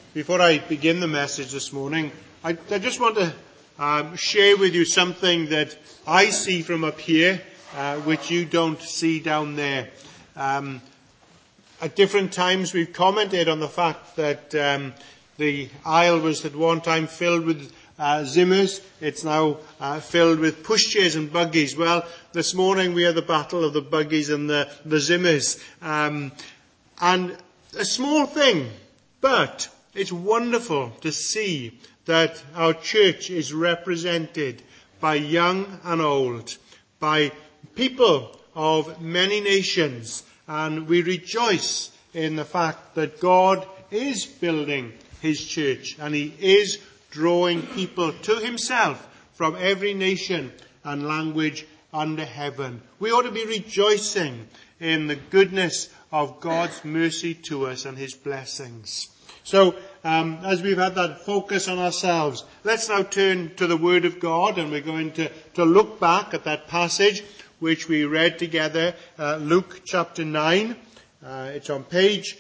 Before I begin the message this morning, I just want to share with you something that I see from up here, which you don't see down there. At different times we've commented on the fact that the aisle was at one time filled with Zimmers. It's now filled with pushchairs and buggies. Well, this morning we had the battle of the buggies and the Zimmers. And a small thing, but it's wonderful to see that our church is represented by young and old, by people of many nations, and we rejoice in the fact that God is building his church and he is drawing people to himself from every nation and language under heaven. We ought to be rejoicing in the goodness of God's mercy to us and his blessings. So, as we've had that focus on ourselves, let's now turn to the Word of God, and we're going to look back at that passage which we read together, Luke chapter 9. It's on page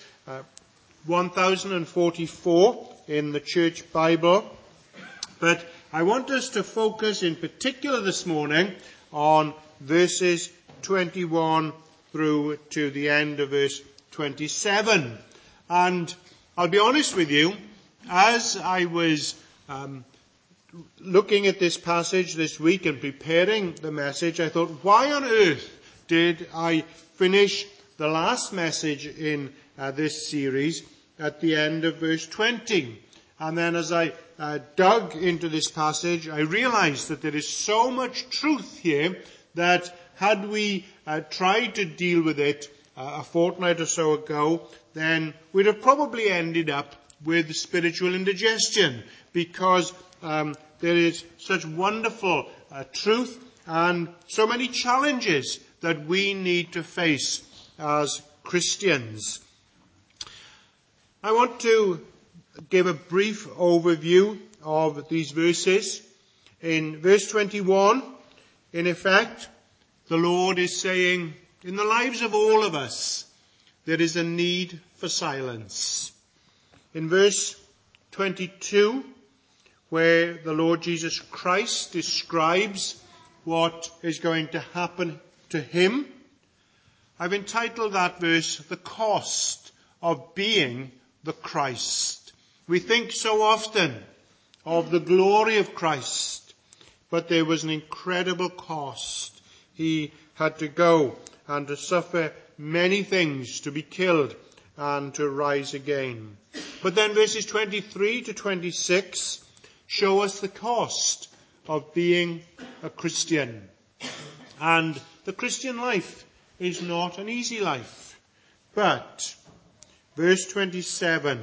1044 in the Church Bible. But I want us to focus in particular this morning on verses 21 through to the end of verse 27. And I'll be honest with you, as I was looking at this passage this week and preparing the message, I thought, why on earth did I finish the last message in this series at the end of verse 20? And then as I dug into this passage, I realized that there is so much truth here that had we tried to deal with it a fortnight or so ago, then we'd have probably ended up with spiritual indigestion, because there is such wonderful truth and so many challenges that we need to face as Christians. I want to give a brief overview of these verses. In verse 21, in effect, the Lord is saying, in the lives of all of us, there is a need for silence. In verse 22, where the Lord Jesus Christ describes what is going to happen to him, I've entitled that verse, The Cost of Being the Christ. We think so often of the glory of Christ, but there was an incredible cost. He had to go and to suffer many things, to be killed and to rise again. But then verses 23 to 26 show us the cost of being a Christian. And the Christian life is not an easy life. But verse 27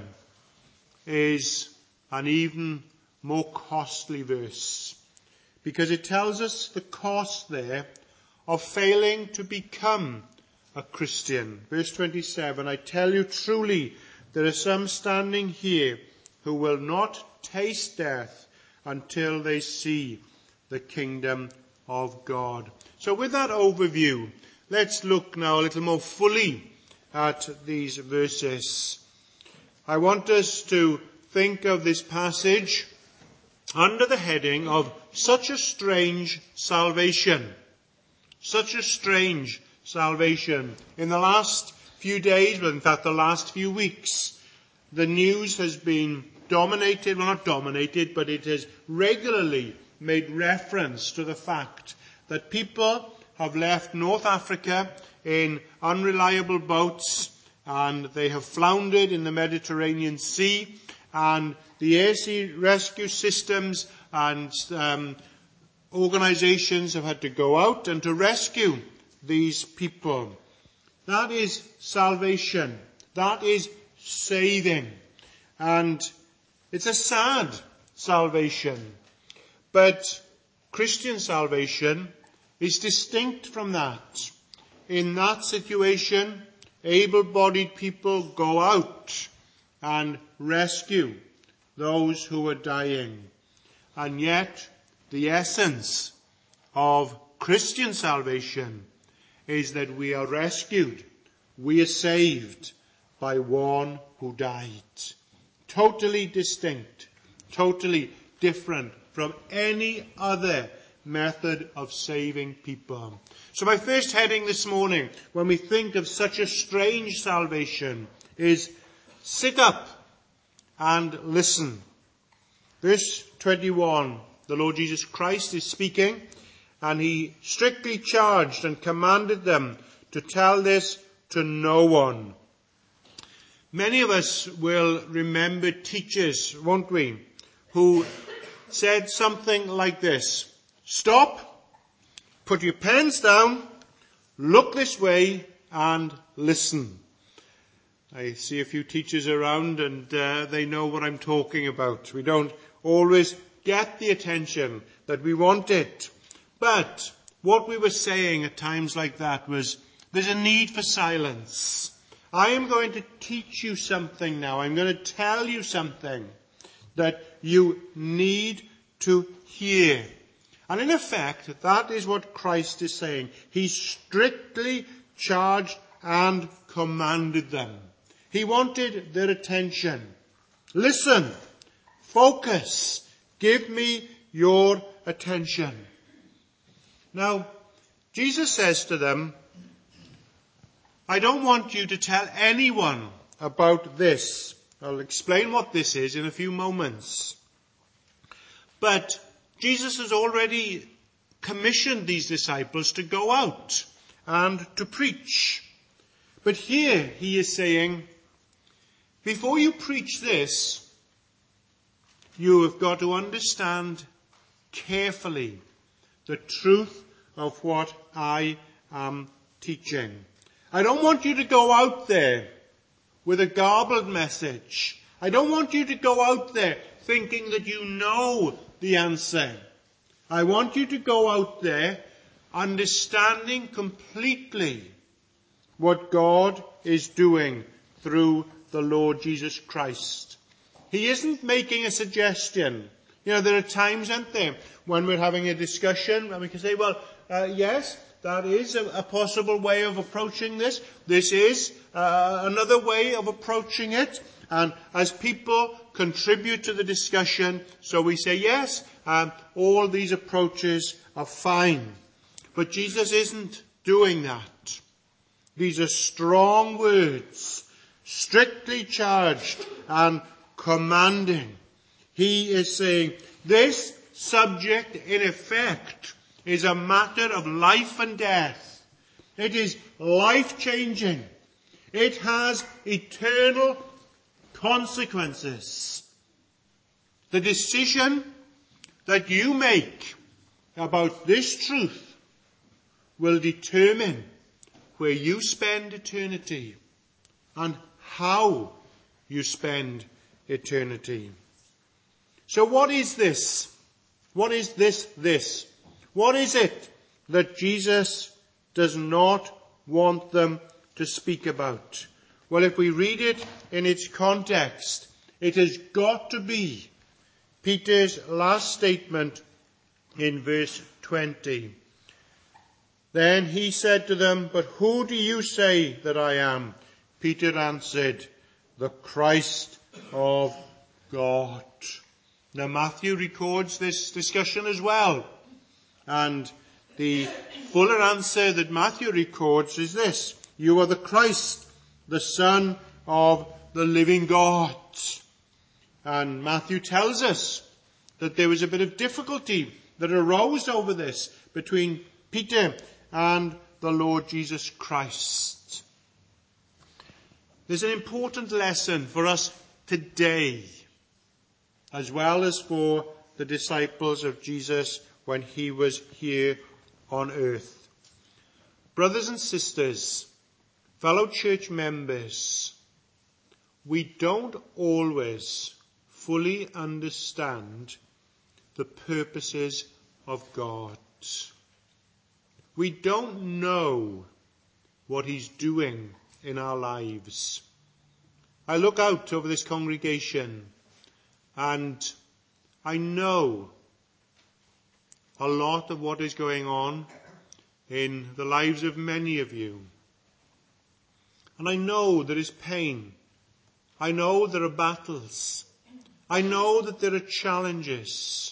is an even more costly verse, because it tells us the cost there of failing to become a Christian. Verse 27, I tell you truly, there are some standing here who will not taste death until they see the kingdom of God. So with that overview, let's look now a little more fully at these verses. I want us to think of this passage under the heading of such a strange salvation. Such a strange salvation. In the last few days, well, in fact the last few weeks, the news has been dominated, well not dominated, but it has regularly made reference to the fact that people have left North Africa in unreliable boats, and they have floundered in the Mediterranean Sea, and the air sea rescue systems and organizations have had to go out and to rescue these people. That is salvation. That is saving. And it's a sad salvation. But Christian salvation is distinct from that. In that situation, able-bodied people go out and rescue those who are dying. And yet, the essence of Christian salvation is that we are rescued, we are saved by one who died. totally distinct, totally different from any other method of saving people. So my first heading this morning, when we think of such a strange salvation, is sit up and listen. Verse 21, the Lord Jesus Christ is speaking, and he strictly charged and commanded them to tell this to no one. Many of us will remember teachers, won't we, who said something like this: stop, put your pens down, look this way and listen. I see a few teachers around and they know what I'm talking about. We don't always get the attention that we wanted. But what we were saying at times like that was, there's a need for silence. I am going to teach you something now. I'm going to tell you something that you need to hear. And in effect, that is what Christ is saying. He strictly charged and commanded them. He wanted their attention. Listen, focus, give me your attention. Now, Jesus says to them, I don't want you to tell anyone about this. I'll explain what this is in a few moments. But Jesus has already commissioned these disciples to go out and to preach. But here he is saying, before you preach this, you have got to understand carefully the truth of what I am teaching. I don't want you to go out there with a garbled message. I don't want you to go out there thinking that you know the answer. I want you to go out there understanding completely what God is doing through the Lord Jesus Christ. He isn't making a suggestion. You know, there are times, aren't there, when we're having a discussion and we can say, well, yes, that is a possible way of approaching this. This is another way of approaching it. And as people contribute to the discussion, so we say, yes, all these approaches are fine. But Jesus isn't doing that. These are strong words, strictly charged and commanding. He is saying, this subject, in effect, is a matter of life and death. It is life-changing. It has eternal consequences. The decision that you make about this truth will determine where you spend eternity and how you spend eternity. So what is this? What is this? What is it that Jesus does not want them to speak about? Well, if we read it in its context, it has got to be Peter's last statement in verse 20. Then he said to them, but who do you say that I am? Peter answered, the Christ of God. Now Matthew records this discussion as well. And the fuller answer that Matthew records is this: you are the Christ, the Son of the living God. And Matthew tells us that there was a bit of difficulty that arose over this between Peter and the Lord Jesus Christ. There's an important lesson for us today, as well as for the disciples of Jesus when he was here on earth. Brothers and sisters, fellow church members, we don't always fully understand the purposes of God. We don't know what he's doing in our lives. I look out over this congregation and I know a lot of what is going on in the lives of many of you. And I know there is pain I know there are battles. I know that there are challenges.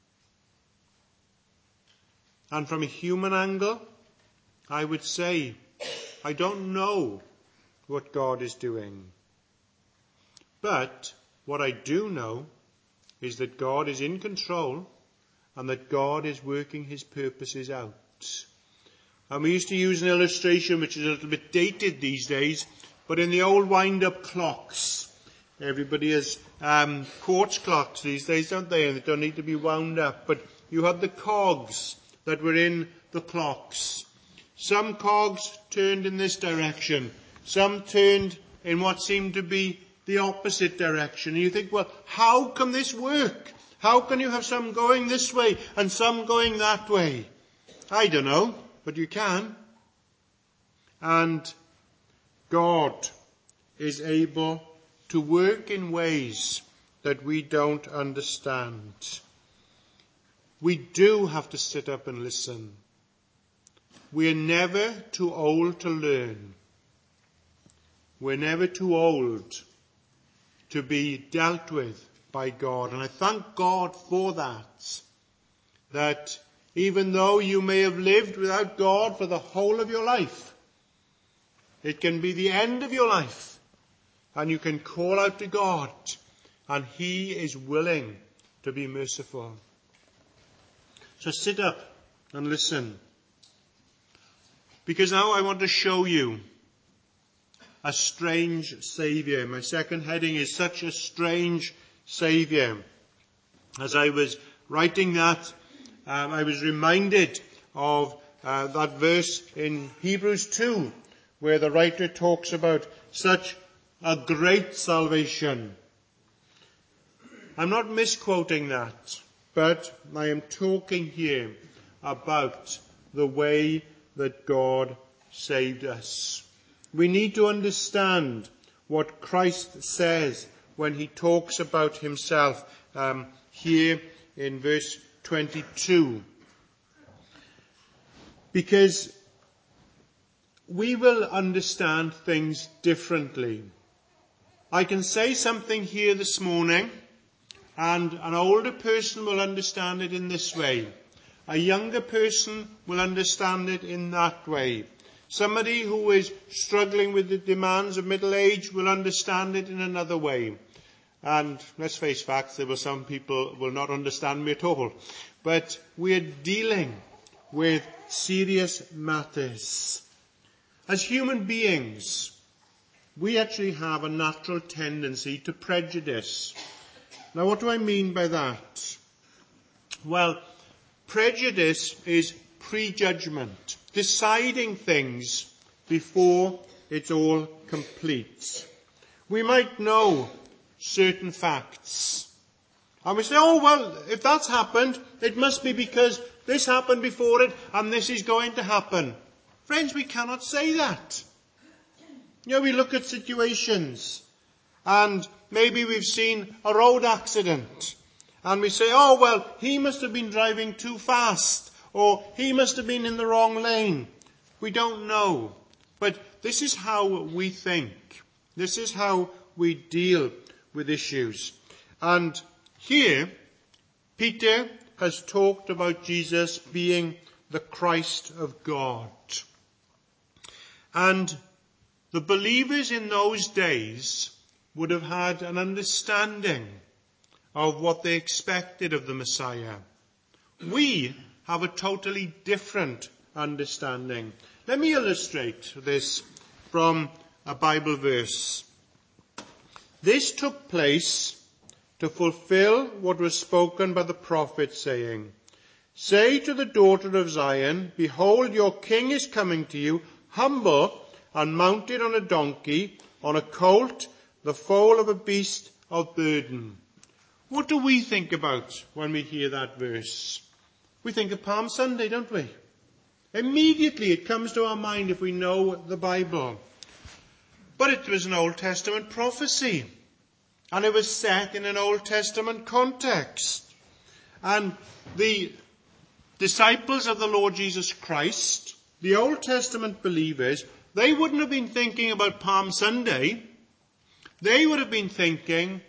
And from a human angle, I would say, I don't know what God is doing. But what I do know is that God is in control and that God is working his purposes out. And we used to use an illustration which is a little bit dated these days, but in the old wind-up clocks, everybody has quartz clocks these days, don't they? And they don't need to be wound up. But you had the cogs that were in the clocks. Some cogs turned in this direction. Some turned in what seemed to be the opposite direction. And you think, well, how can this work? How can you have some going this way and some going that way? I don't know, but you can. And God is able to work in ways that we don't understand. We do have to sit up and listen. We are never too old to learn. We're never too old to be dealt with by God. And I thank God for that. That even though you may have lived without God for the whole of your life, it can be the end of your life. And you can call out to God. And he is willing to be merciful. So sit up and listen. Because now I want to show you a strange Saviour. My second heading is such a strange Saviour. As I was writing that, I was reminded of that verse in Hebrews 2, where the writer talks about such a great salvation. I'm not misquoting that, but I am talking here about the way that God saved us. We need to understand what Christ says when he talks about himself here in verse 22. Because we will understand things differently. I can say something here this morning, and an older person will understand it in this way. A younger person will understand it in that way. Somebody who is struggling with the demands of middle age will understand it in another way. And let's face facts, there were some people who will not understand me at all. But we're dealing with serious matters. As human beings, we actually have a natural tendency to prejudice. Now, what do I mean by that? Well, prejudice is prejudgment, deciding things before it's all complete. We might know certain facts. And we say, oh, well, if that's happened, it must be because this happened before it and this is going to happen. Friends, we cannot say that. You know, we look at situations and maybe we've seen a road accident and we say, oh, well, he must have been driving too fast or he must have been in the wrong lane. We don't know. But this is how we think. This is how we deal with issues. And here, Peter has talked about Jesus being the Christ of God. And the believers in those days would have had an understanding of what they expected of the Messiah. We have a totally different understanding. Let me illustrate this from a Bible verse. This took place to fulfill what was spoken by the prophet, saying, "Say to the daughter of Zion, behold, your king is coming to you, humble and mounted on a donkey, on a colt, the foal of a beast of burden." What do we think about when we hear that verse? We think of Palm Sunday, don't we? Immediately it comes to our mind if we know the Bible. But it was an Old Testament prophecy. And it was set in an Old Testament context. And the disciples of the Lord Jesus Christ, the Old Testament believers, they wouldn't have been thinking about Palm Sunday. They would have been thinking,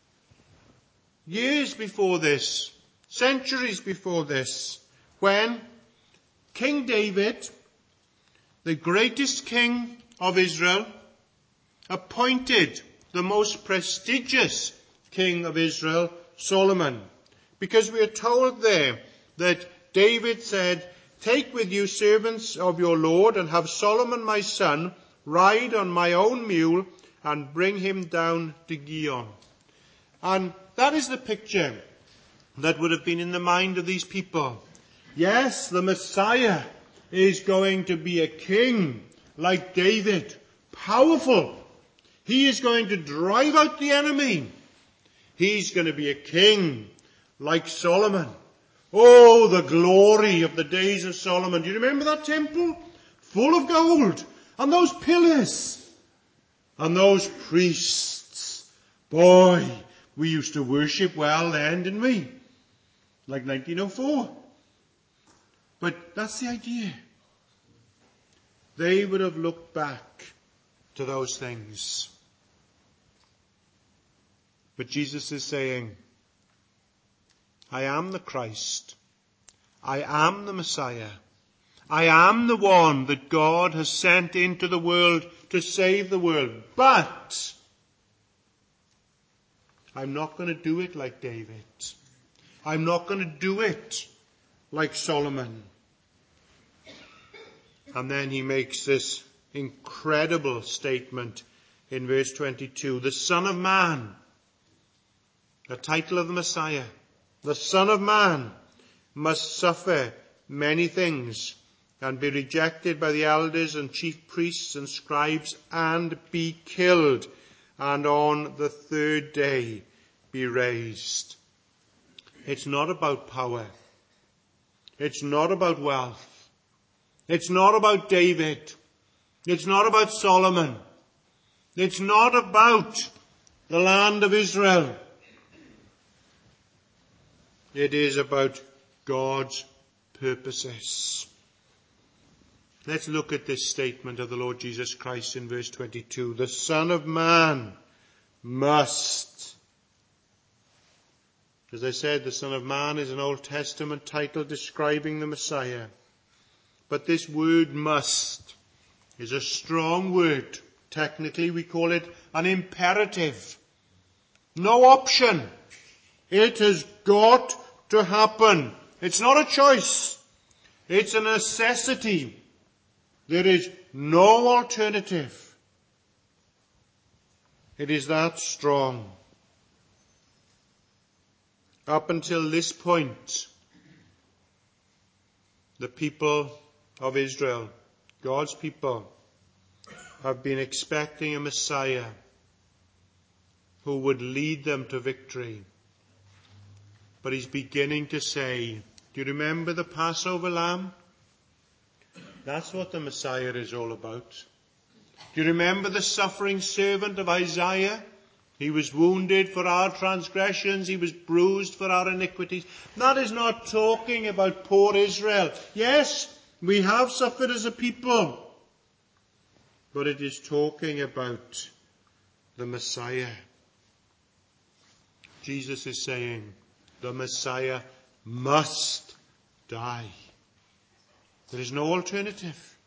years before this, centuries before this, when King David, the greatest king of Israel, appointed the most prestigious king of Israel, Solomon. Because we are told there that David said, "Take with you servants of your Lord, and have Solomon my son ride on my own mule, and bring him down to Gihon." And that is the picture that would have been in the mind of these people. Yes, the Messiah is going to be a king like David, powerful. He is going to drive out the enemy. He's going to be a king like Solomon. Oh, the glory of the days of Solomon. Do you remember that temple? Full of gold. And those pillars. And those priests. Boy, we used to worship well then, didn't we? Like 1904. But that's the idea. They would have looked back to those things. But Jesus is saying, I am the Christ. I am the Messiah. I am the one that God has sent into the world to save the world. But I'm not going to do it like David. I'm not going to do it like Solomon. And then he makes this incredible statement in verse 22. The Son of Man, the title of the Messiah, the Son of Man must suffer many things and be rejected by the elders and chief priests and scribes and be killed, and on the third day be raised. It's not about power. It's not about wealth. It's not about David. It's not about Solomon. It's not about the land of Israel. It is about God's purposes. Let's look at this statement of the Lord Jesus Christ in verse 22. The Son of Man must. As I said, the Son of Man is an Old Testament title describing the Messiah. But this word must is a strong word. Technically we call it an imperative. No option. It has got to happen. It's not a choice. It's a necessity. There is no alternative. It is that strong. Up until this point, the people of Israel, God's people, have been expecting a Messiah who would lead them to victory. But he's beginning to say, do you remember the Passover lamb? That's what the Messiah is all about. Do you remember the suffering servant of Isaiah? He was wounded for our transgressions. He was bruised for our iniquities. That is not talking about poor Israel. Yes, we have suffered as a people. But it is talking about the Messiah. Jesus is saying the Messiah must die. There is no alternative.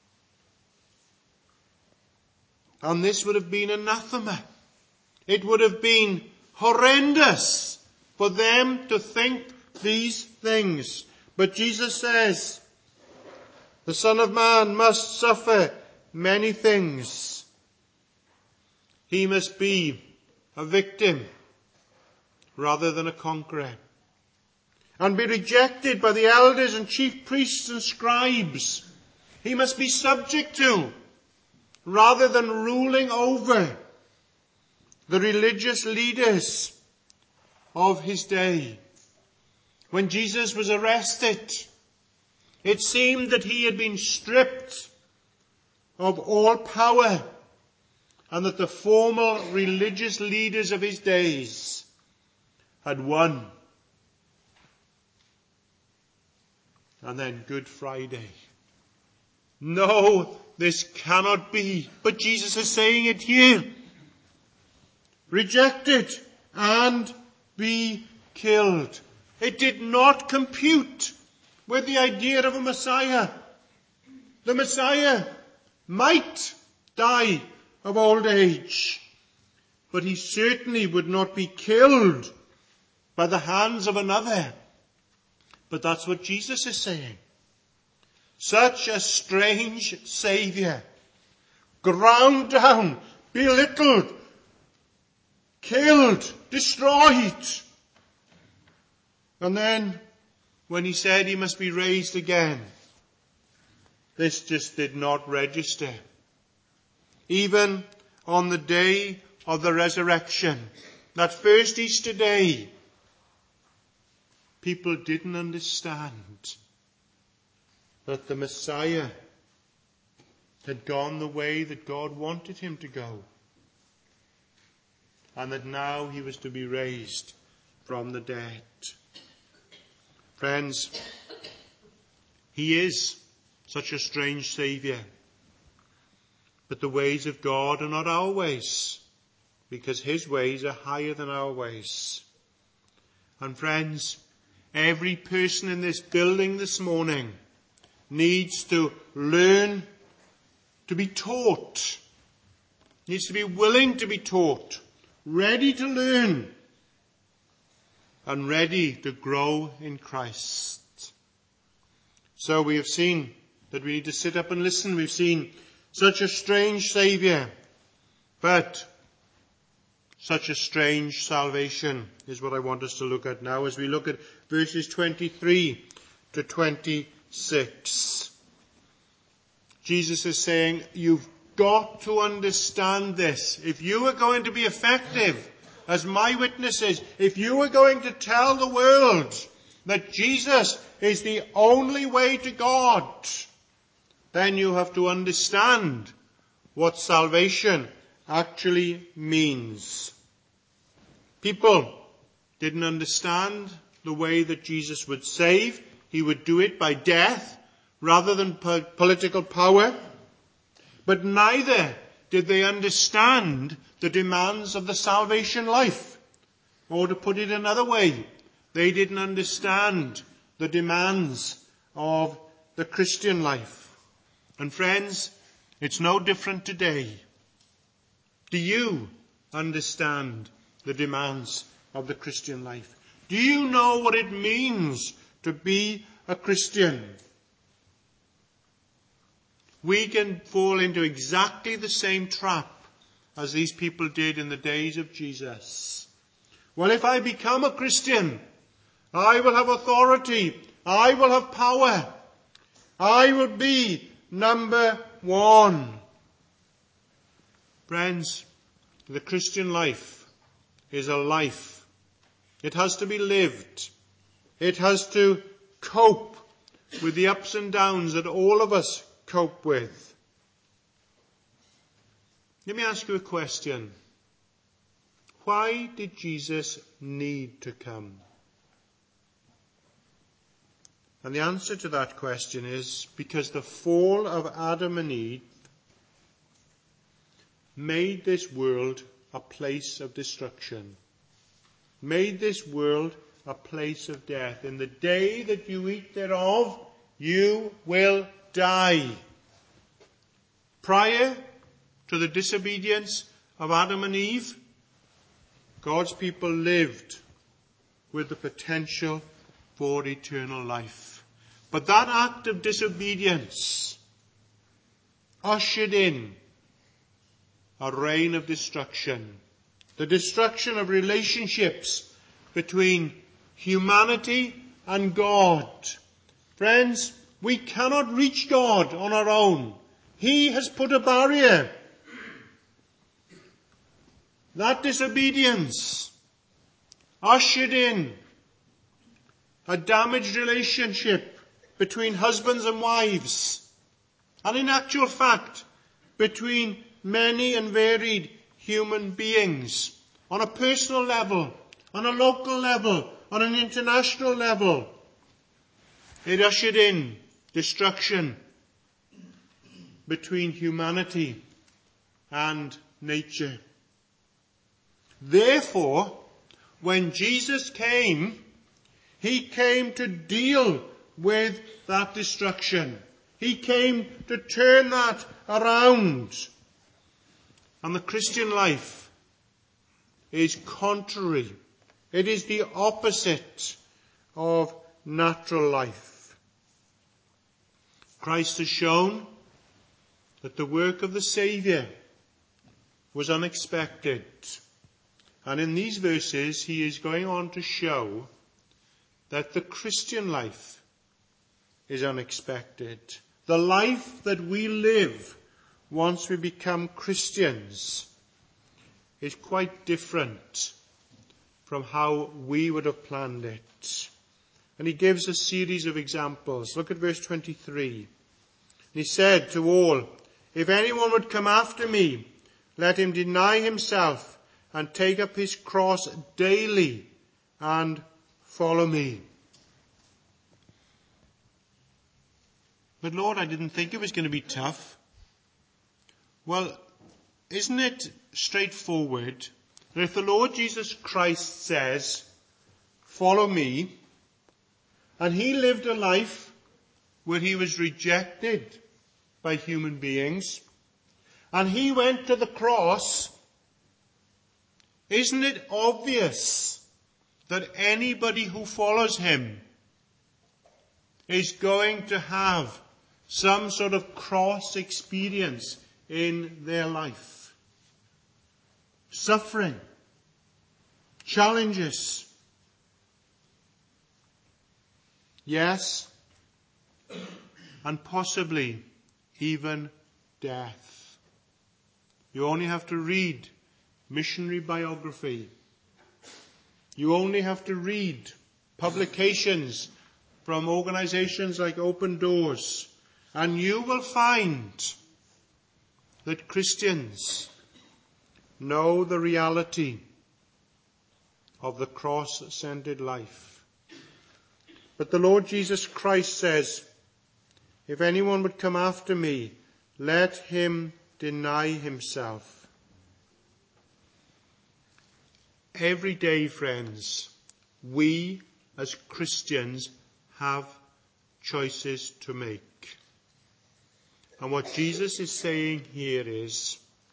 And this would have been anathema. It would have been horrendous for them to think these things. But Jesus says, the Son of Man must suffer many things. He must be a victim rather than a conqueror, and be rejected by the elders and chief priests and scribes. He must be subject to, rather than ruling over, the religious leaders of his day. When Jesus was arrested, it seemed that he had been stripped of all power, and that the formal religious leaders of his days had won. And then Good Friday. No, this cannot be. But Jesus is saying it here. rejected, and be killed. It did not compute with the idea of a Messiah. The Messiah might die of old age, but he certainly would not be killed by the hands of another. But that's what Jesus is saying. Such a strange Saviour, ground down, belittled, killed, destroyed. And then, when he said he must be raised again, this just did not register. Even on the day of the resurrection, that first Easter day, people didn't understand that the Messiah had gone the way that God wanted him to go, and that now he was to be raised from the dead. Friends, he is such a strange Saviour. But the ways of God are not our ways, because his ways are higher than our ways. And friends, every person in this building this morning needs to learn to be taught, needs to be willing to be taught, ready to learn, and ready to grow in Christ. So we have seen that we need to sit up and listen. We've seen such a strange Saviour, but such a strange salvation is what I want us to look at now as we look at verses 23 to 26. Jesus is saying, you've got to understand this. If you are going to be effective as my witnesses, if you are going to tell the world that Jesus is the only way to God, then you have to understand what salvation actually means. People didn't understand the way that Jesus would save. He would do it by death rather than political power. But neither did they understand the demands of the salvation life. Or to put it another way, they didn't understand the demands of the Christian life. And friends, it's no different today. Do you understand the demands of the Christian life? Do you know what it means to be a Christian? We can fall into exactly the same trap as these people did in the days of Jesus. Well, if I become a Christian, I will have authority. I will have power. I will be number one. Friends, the Christian life is a life. It has to be lived. It has to cope with the ups and downs that all of us cope with. Let me ask you a question. Why did Jesus need to come? And the answer to that question is because the fall of Adam and Eve made this world a place of destruction, made this world a place of death. In the day that you eat thereof, you will die. Prior to the disobedience of Adam and Eve, God's people lived with the potential for eternal life. But that act of disobedience ushered in a reign of destruction. The destruction of relationships between humanity and God. Friends, we cannot reach God on our own. He has put a barrier. That disobedience ushered in a damaged relationship between husbands and wives, and in actual fact, between many and varied human beings, on a personal level, on a local level, on an international level. It ushered in destruction between humanity and nature. Therefore, when Jesus came, he came to deal with that destruction. He came to turn that around. And the Christian life is contrary. It is the opposite of natural life. Christ has shown that the work of the Saviour was unexpected. And in these verses, he is going on to show that the Christian life is unexpected. The life that we live once we become Christians is quite different from how we would have planned it. And he gives a series of examples. Look at verse 23. He said to all, "If anyone would come after me, let him deny himself and take up his cross daily and follow me." But Lord, I didn't think it was going to be tough. Well, isn't it straightforward that if the Lord Jesus Christ says, "Follow me," and he lived a life where he was rejected by human beings, and he went to the cross, isn't it obvious that anybody who follows him is going to have some sort of cross experience in their life? Suffering, challenges. Yes, and possibly even death. You only have to read missionary biography. You only have to read publications from organizations like Open Doors, and you will find that Christians know the reality of the cross-centered life. But the Lord Jesus Christ says, "If anyone would come after me, let him deny himself." Every day, friends, we as Christians have choices to make. And what Jesus is saying here is,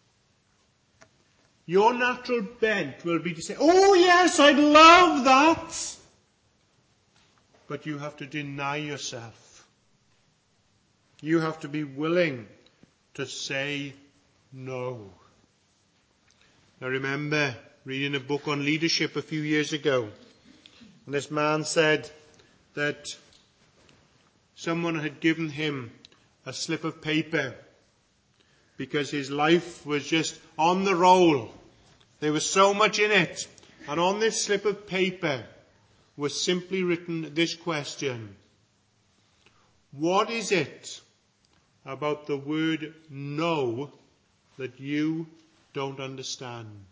your natural bent will be to say, "Oh yes, I'd love that." But you have to deny yourself. You have to be willing to say no. I remember reading a book on leadership a few years ago. And this man said that someone had given him a slip of paper because his life was just on the roll. There was so much in it. And on this slip of paper was simply written this question: what is it about the word no that you don't understand?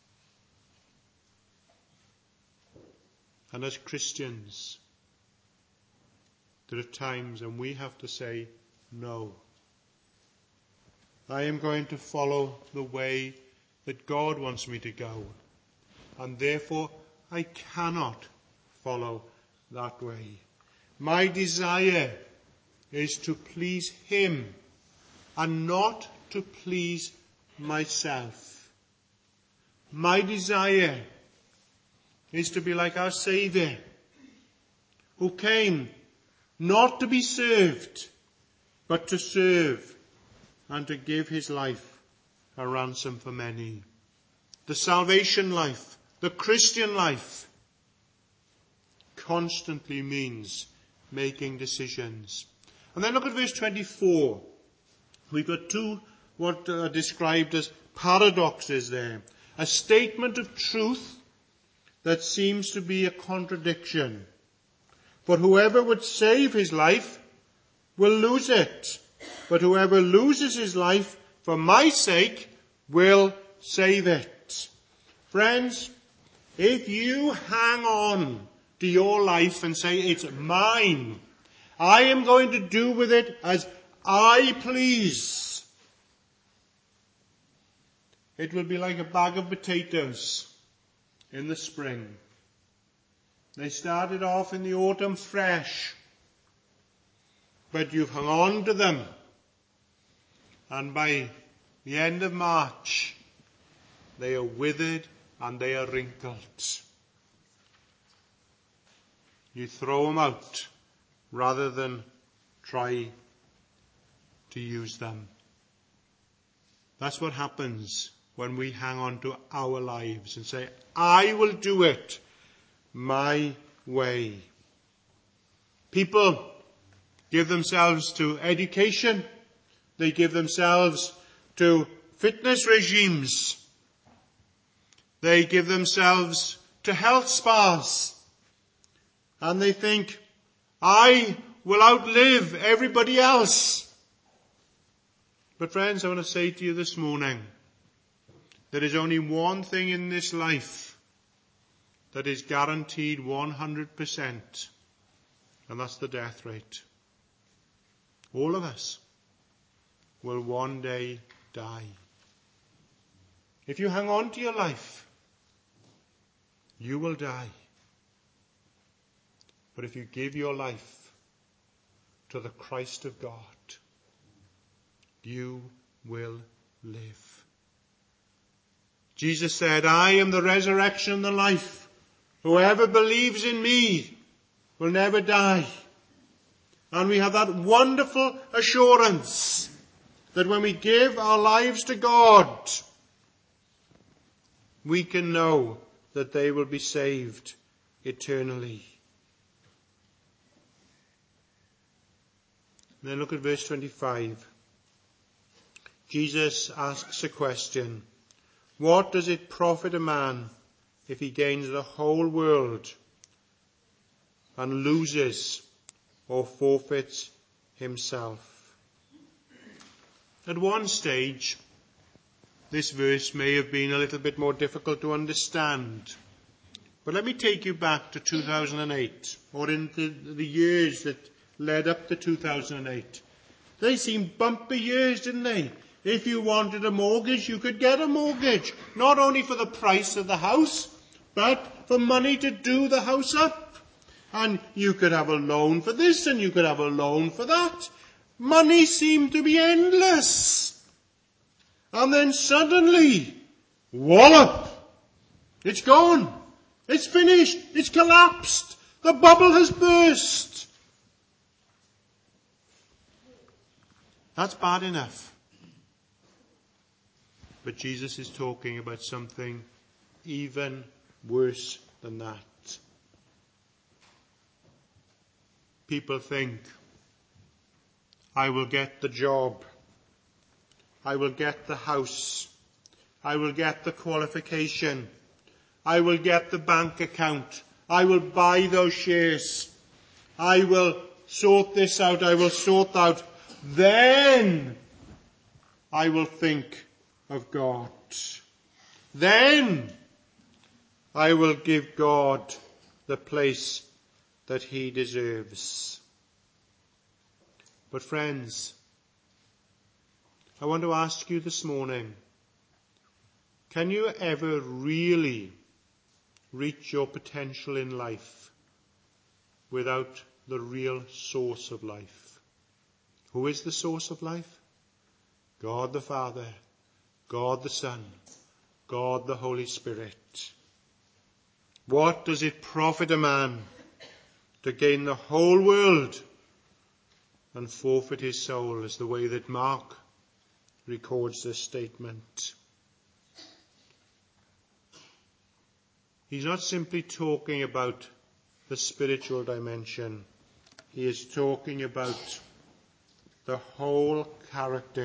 And as Christians, there are times when we have to say no. I am going to follow the way that God wants me to go, and therefore I cannot follow that way. My desire is to please him and not to please myself. My desire is to be like our Saviour, who came not to be served, but to serve and to give his life a ransom for many. The salvation life, the Christian life, constantly means making decisions. And then look at verse 24. We've got two what are described as paradoxes there. A statement of truth that seems to be a contradiction. For whoever would save his life will lose it. But whoever loses his life for my sake will save it. Friends, if you hang on to your life and say, "It's mine, I am going to do with it as I please," it will be like a bag of potatoes. in the spring. They started off in the autumn fresh, but you've hung on to them. And by the end of March, they are withered and they are wrinkled. You throw them out rather than try to use them. That's what happens when we hang on to our lives and say, I will do it my way. People give themselves to education. They give themselves to fitness regimes. They give themselves to health spas. And they think, I will outlive everybody else. But friends, I want to say to you this morning, there is only one thing in this life that is guaranteed 100%, and that's the death rate. All of us will one day die. If you hang on to your life, you will die. But if you give your life to the Christ of God, you will live. Jesus said, I am the resurrection and the life. Whoever believes in me will never die. And we have that wonderful assurance that when we give our lives to God, we can know that they will be saved eternally. Then look at verse 25. Jesus asks a question. What does it profit a man if he gains the whole world and loses or forfeits himself? At one stage, this verse may have been a little bit more difficult to understand. But let me take you back to 2008, or into the years that led up to 2008. They seemed bumpy years, didn't they? If you wanted a mortgage, you could get a mortgage. Not only for the price of the house, but for money to do the house up. And you could have a loan for this, and you could have a loan for that. Money seemed to be endless. And then suddenly, wallop! It's gone. It's finished. It's collapsed. The bubble has burst. That's bad enough. But Jesus is talking about something even worse than that. People think, I will get the job. I will get the house. I will get the qualification. I will get the bank account. I will buy those shares. I will sort this out. I will sort out. Then I will think of God. Then I will give God the place that he deserves. But friends, I want to ask you this morning, can you ever really reach your potential in life without the real source of life? Who is the source of life? God the Father, God the Son, God the Holy Spirit. What does it profit a man to gain the whole world and forfeit his soul, is the way that Mark records this statement. He's not simply talking about the spiritual dimension. He is talking about the whole character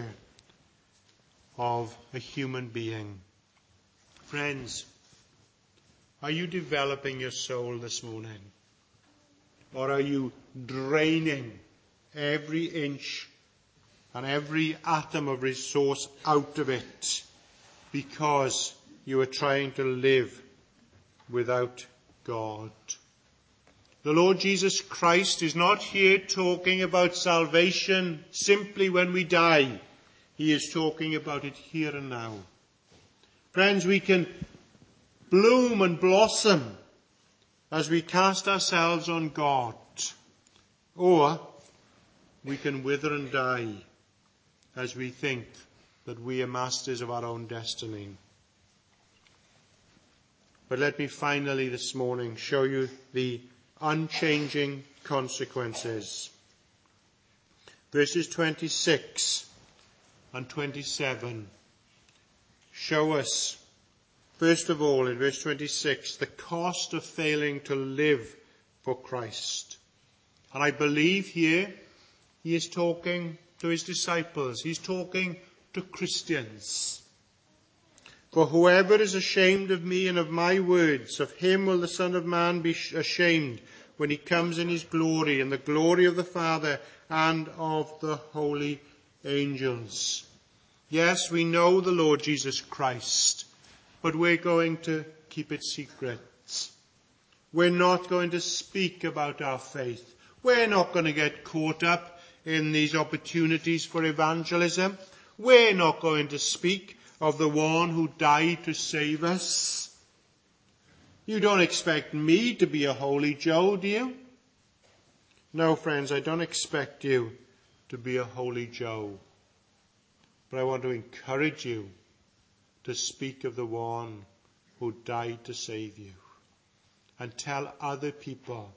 of a human being. Friends, are you developing your soul this morning? Or are you draining every inch and every atom of resource out of it because you are trying to live without God? The Lord Jesus Christ is not here talking about salvation simply when we die. He is talking about it here and now. Friends, we can bloom and blossom as we cast ourselves on God, or we can wither and die as we think that we are masters of our own destiny. But let me finally this morning show you the unchanging consequences. Verses 26 and 27 show us, first of all, in verse 26, the cost of failing to live for Christ. And I believe here he is talking to his disciples. He's talking to Christians. For whoever is ashamed of me and of my words, of him will the Son of Man be ashamed when he comes in his glory, and the glory of the Father and of the holy angels. Yes, we know the Lord Jesus Christ, but we're going to keep it secret. We're not going to speak about our faith. We're not going to get caught up in these opportunities for evangelism. We're not going to speak of the one who died to save us. You don't expect me to be a holy Joe, do you? No, friends, I don't expect you to be a holy Joe. But I want to encourage you to speak of the one who died to save you, and tell other people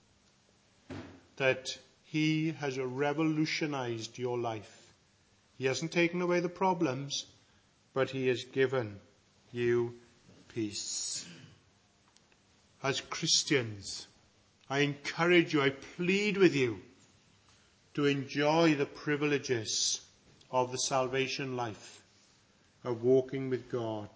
that he has revolutionized your life. He hasn't taken away the problems, but he has given you peace. As Christians, I encourage you, I plead with you to enjoy the privileges of the salvation life, of walking with God.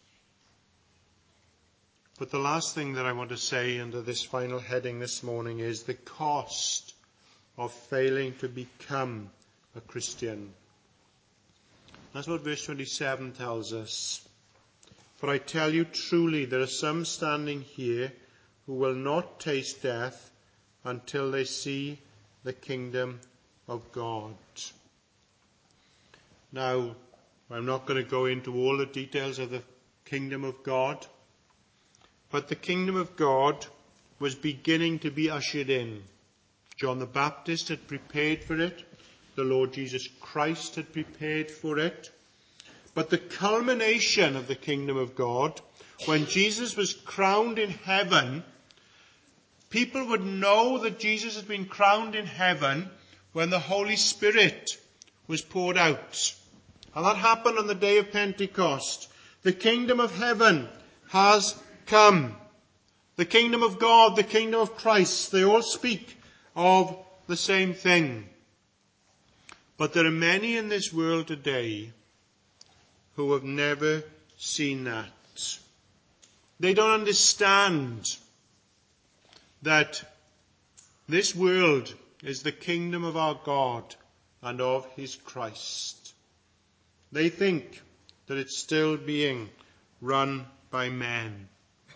But the last thing that I want to say under this final heading this morning is the cost of failing to become a Christian. That's what verse 27 tells us. For I tell you truly, there are some standing here who will not taste death until they see the kingdom of God. Now, I'm not going to go into all the details of the kingdom of God, but the kingdom of God was beginning to be ushered in. John the Baptist had prepared for it. The Lord Jesus Christ had prepared for it. But the culmination of the kingdom of God, when Jesus was crowned in heaven, people would know that Jesus had been crowned in heaven when the Holy Spirit was poured out. And that happened on the day of Pentecost. The kingdom of heaven has come. The kingdom of God, the kingdom of Christ, they all speak of the same thing. But there are many in this world today who have never seen that. They don't understand that this world is the kingdom of our God and of his Christ. They think that it's still being run by men.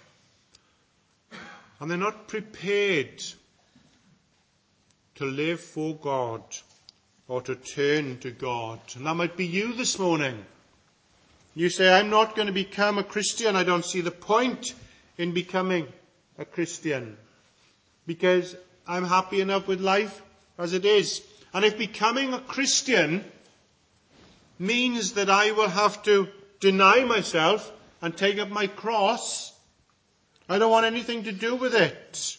And they're not prepared to live for God or to turn to God. And that might be you this morning. You say, I'm not going to become a Christian. I don't see the point in becoming a Christian because I'm happy enough with life as it is. And if becoming a Christian means that I will have to deny myself and take up my cross, I don't want anything to do with it.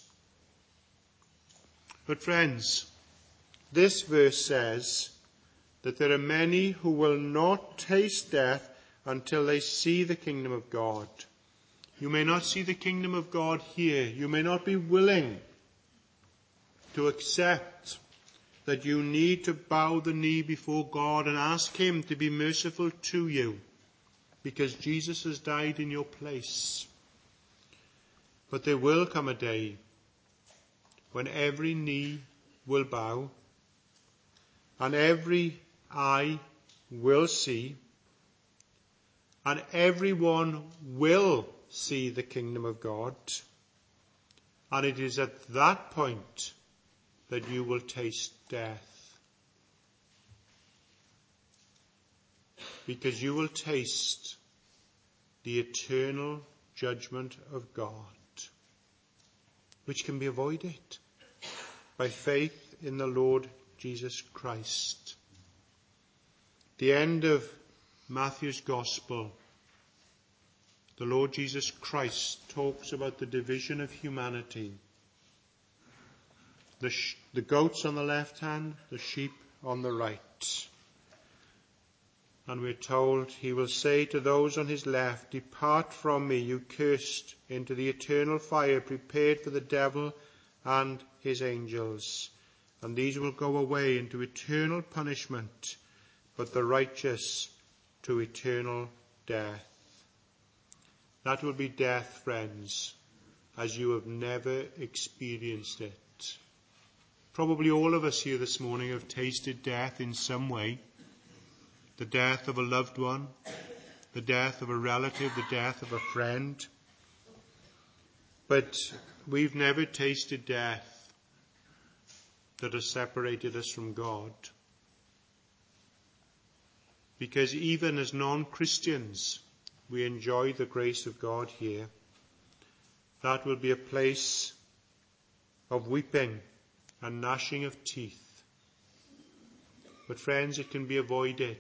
But friends, this verse says that there are many who will not taste death until they see the kingdom of God. You may not see the kingdom of God here. You may not be willing to accept that you need to bow the knee before God and ask him to be merciful to you because Jesus has died in your place. But there will come a day when every knee will bow and every eye will see and everyone will see the kingdom of God. And it is at that point that you will taste death. Because you will taste the eternal judgment of God, which can be avoided by faith in the Lord Jesus Christ. The end of Matthew's Gospel, the Lord Jesus Christ talks about the division of humanity. The goats on the left hand, the sheep on the right. And we're told he will say to those on his left, "Depart from me, you cursed, into the eternal fire prepared for the devil and his angels. And these will go away into eternal punishment, but the righteous to eternal death." That will be death, friends, as you have never experienced it. Probably all of us here this morning have tasted death in some way. The death of a loved one, the death of a relative, the death of a friend. But we've never tasted death that has separated us from God. Because even as non-Christians, we enjoy the grace of God here. That will be a place of weeping and gnashing of teeth. But friends, it can be avoided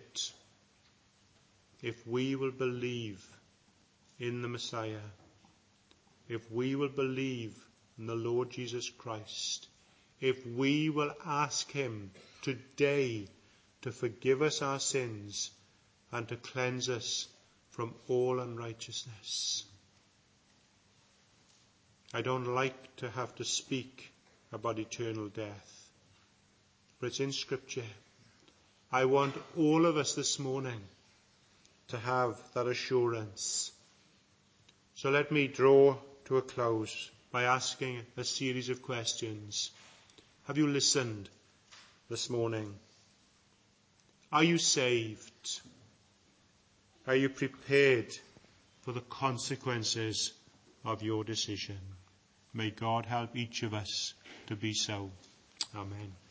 if we will believe in the Messiah, if we will believe in the Lord Jesus Christ, if we will ask him today to forgive us our sins and to cleanse us from all unrighteousness. I don't like to have to speak about eternal death, but it's in Scripture. I want all of us this morning to have that assurance. So let me draw to a close by asking a series of questions. Have you listened this morning? Are you saved? Are you prepared for the consequences of your decision? May God help each of us to be so. Amen.